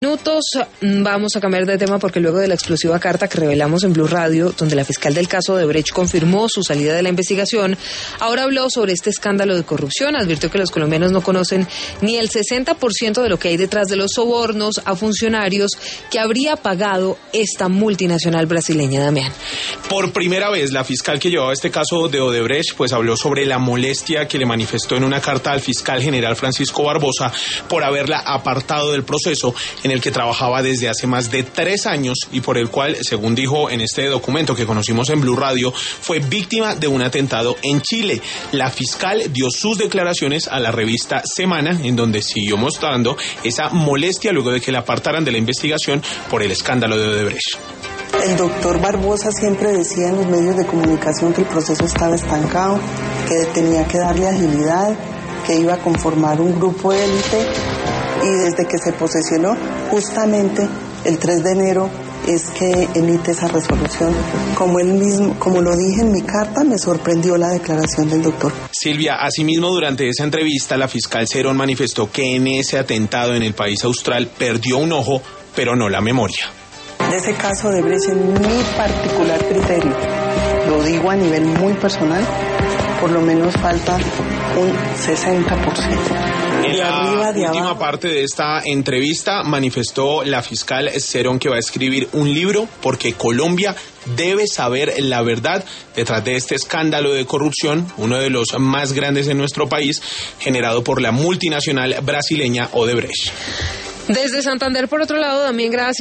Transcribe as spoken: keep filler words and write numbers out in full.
Minutos, vamos a cambiar de tema porque luego de la explosiva carta que revelamos en Blue Radio, donde la fiscal del caso de Odebrecht confirmó su salida de la investigación, ahora habló sobre este escándalo de corrupción. Advirtió que los colombianos no conocen ni el sesenta por ciento de lo que hay detrás de los sobornos a funcionarios que habría pagado esta multinacional brasileña. Damián. Por primera vez, la fiscal que llevaba este caso de Odebrecht pues habló sobre la molestia que le manifestó en una carta al fiscal general Francisco Barbosa por haberla apartado del proceso en el que trabajaba desde hace más de tres años y por el cual, según dijo en este documento que conocimos en Blue Radio, fue víctima de un atentado en Chile. La fiscal dio sus declaraciones a la revista Semana, en donde siguió mostrando esa molestia luego de que la apartaran de la investigación por el escándalo de Odebrecht. El doctor Barbosa siempre decía en los medios de comunicación que el proceso estaba estancado, que tenía que darle agilidad, que iba a conformar un grupo élite, y desde que se posesionó, justamente el tres de enero, es que emite esa resolución. Como él mismo, como lo dije en mi carta, me sorprendió la declaración del doctor. Silvia, asimismo, durante esa entrevista, la fiscal Cerón manifestó que en ese atentado en el país austral perdió un ojo, pero no la memoria. De ese caso de Odebrecht, en mi particular criterio, lo digo a nivel muy personal, por lo menos falta un sesenta por ciento. En la última parte de esta entrevista manifestó la fiscal Cerón que va a escribir un libro porque Colombia debe saber la verdad detrás de este escándalo de corrupción, uno de los más grandes en nuestro país, generado por la multinacional brasileña Odebrecht. Desde Santander, por otro lado, también gracias.